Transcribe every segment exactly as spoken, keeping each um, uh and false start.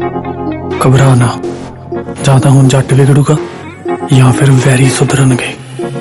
घबरा ना, ਜਾਂ ਤਾਂ ਹੁਣ ਜੱਟ ਵਿਗੜੂਗਾ ਜਾਂ ਫਿਰ ਵੈਰੀ ਸੁਧਰਨਗੇ।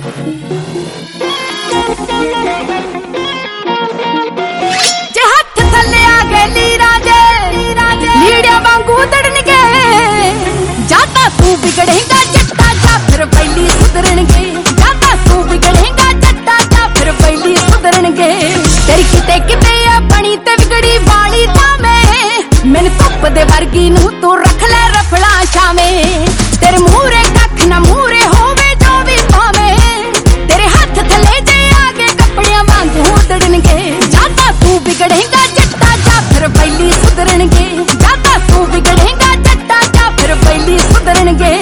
ਜੇ ਹੱਥ ਥੱਲੇ ਆ ਗਏ ਲੀਰਾਂ ਦੇ ਲੀੜਿਆਂ ਵਾਂਗੂ ਉਧੜਨਗੇ, ਜਾਂ ਤਾਂ ਤੂੰ ਵਿਗੜੇਗਾ ਜੱਟਾ ਜਾਂ ਫਿਰ ਪਹਿਲੀ ਸੁਧਰਨਗੇ, ਜਾਂ ਤਾਂ ਤੂੰ ਵਿਗੜੇਗਾ ਜੱਟਾ ਜਾਂ ਫਿਰ ਪਹਿਲੀ ਸੁਧਰਨਗੇ। ਤੇਰੀ ਕਿਤੇ ਕਿਤੇ ਆ ਬਣੀ ਤੇ ਵਿਗੜੀ ਵਾਲੀ ਥਾਵੇਂ, ਮੈਨੂੰ ਧੁੱਪ ਦੇ ਵਰਗੀ ਨੂੰ ਤੂੰ ਰੱਖ ਲੈ ਰਫਲਾ ਛਾਵੇਂ। ਤੇਰੇ ਮੂਹਰੇ ਕੱਖ ਨਾ ਮੂਹਰੇ ਹੋਵੇ ਜੋ ਵੀ ਭਾਵੇਂ, ਤੇਰੇ ਹੱਥ ਥੱਲੇ ਜੇ ਆ ਕੇ ਕੱਪੜਿਆਂ ਵਾਂਗੂ ਉਧੜਨਗੇ, ਜਾਂ ਤਾਂ ਤੂੰ ਵਿਗੜੇਗਾ ਜੱਟਾ ਜਾਂ ਫਿਰ ਪਹਿਲੀ ਸੁਧਰਨਗੇ, ਜਾਂ ਤਾਂ ਤੂੰ ਵਿਗੜੇਗਾ ਜੱਟਾ ਜਾਂ ਫਿਰ ਪਹਿਲੀ ਸੁਧਰਨਗੇ।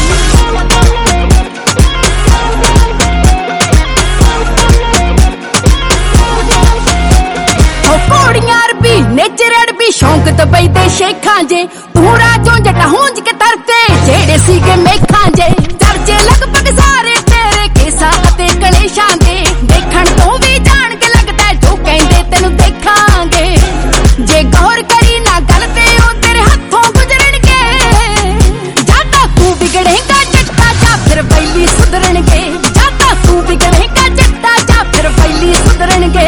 ਘੋੜੀਆਂ ਅਰਬੀ ਨੇਚਰ ਅਰਬੀ ਸ਼ੌਂਕ ਦੁਬਈ ਦੇ ਸ਼ੇਖਾਂ ਜੇ, ਤੂੰ ਰਾਜੋਂ ਜੱਟਾ ਹੁੰਜ ਕੇ ਤਰਤੇ ਜਿਹੜੇ ਸੀਗੇ ਮੇਖਾਂ ਜੇ। ਚਰਚੇ ਲਗਭਗ ਸਾਰੇ ਤੇਰੇ ਕੇਸਾਂ ਅਤੇ ਕਲੇਸ਼ਾਂ ਦੇ, ਦੇਖਣ ਤੋਂ ਵੀ ਜਾਣ ਕੇ ਲੱਗਦਾ ਜੋ ਕਹਿੰਦੇ ਤੈਨੂੰ ਦੇਖਾਂਗੇ। ਜੇ ਗੌਰ ਕਰੀ ਨਾ ਗੱਲ ਤੇ ਉਹ ਤੇਰੇ ਹੱਥੋਂ ਗੁਜ਼ਰਨਗੇ, ਜਾਂ ਤਾਂ ਤੂੰ ਵਿਗੜੇਗਾ ਜੱਟਾ ਜਾਂ ਫਿਰ ਪਹਿਲੀ ਸੁਧਰਨਗੇ, ਜਾਂ ਤਾਂ ਤੂੰ ਵਿਗੜੇਗਾ ਜੱਟਾ ਜਾਂ ਫਿਰ ਪਹਿਲੀ ਸੁਧਰਨਗੇ।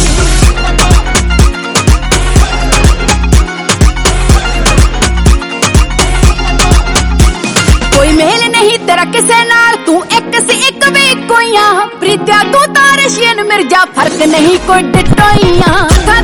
ਕੋਈ ਮੇਲ ਨਹੀਂ ਤੇਰਾ ਕਿਸੇ ਨਾਲ, ਤੂੰ ਇੱਕ ਸੀ ਇੱਕ ਵੀ ਕੋਈਆਂ, ਪ੍ਰੀਤਿਆ ਤੂੰ ਤਾਂ ਰਸ਼ੀਅਨ ਮਿਰਜ਼ਾ, ਫਰਕ ਨਹੀਂ ਕੋਈ ਡਿਟੋਈਆਂ।